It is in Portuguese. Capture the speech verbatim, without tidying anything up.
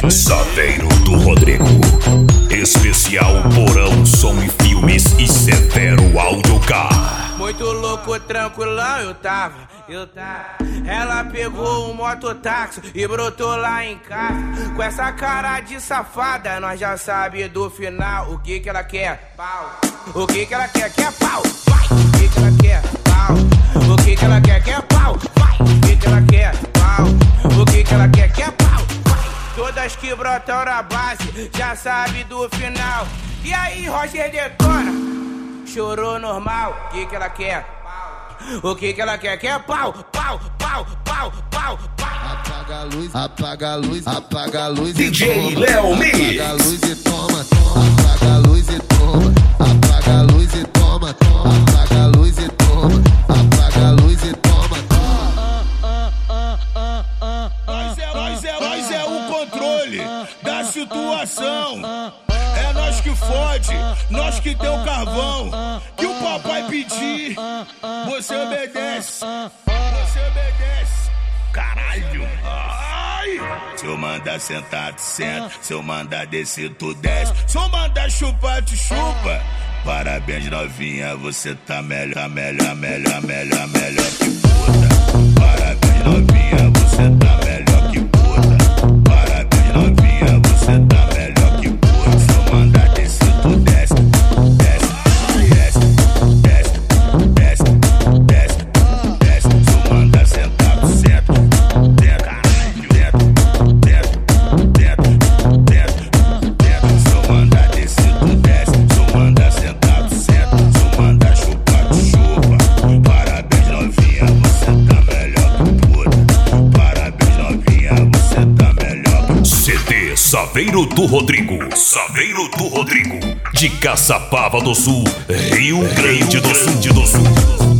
Saveiro do Rodrigo. Especial Porão, som e filmes e Severo Audiocar. Muito louco, tranquilão eu tava, eu tava. Ela pegou um mototáxi e brotou lá em casa. Com essa cara de safada, nós já sabe do final. O que que ela quer? Pau. O que que ela quer? Quer pau? Vai. O que que ela quer? Pau. O que que ela quer? Quer pau? Vai. O que que ela quer? Pau. O que que ela quer? Quer pau? Vai. Todas que brotam na base, já sabe do final. E aí, Roger detona? Chorou normal, o que que ela quer? Pau. O que que ela quer? Quer pau, pau, pau, pau, pau, pau. Apaga a luz, apaga a luz, apaga a luz D J Léo Mix. Apaga a luz e toma, toma. Apaga a luz e toma. Apaga a luz e toma, toma. Apaga a luz e toma. Apaga a luz e toma, toma. Nós é, nós é, nós é o controle da situação. É nós que fode, nós que tem o carvão. Que o papai pedir, você obedece. Você obedece. Caralho. Ai. Se eu mandar sentar, tu senta. Se eu mandar descer, tu desce. Se eu mandar chupar, tu chupa. Parabéns, novinha, você tá melhor, tá melhor, melhor, melhor, melhor que puta. Parabéns, novinha, você tá melhor que puta. Parabéns, novinha, você tá melhor que puta. Se eu mandar descer, tu desce. Desce, desce, desce, desce, desce, desce. Se eu mandar sentar, tu senta. Dentro, dentro, dentro, dentro, dentro, dentro. Se eu mandar descer, tu desce. Se eu mandar sentar, tu senta. Se eu mandar chupar, tu chupa. Parabéns, novinha, você tá melhor que puta. Parabéns, novinha, você tá melhor que puta. C D Saveiro do Rodrigo. Saveiro do Rodrigo. De Caçapava do Sul, Rio Grande do Sul.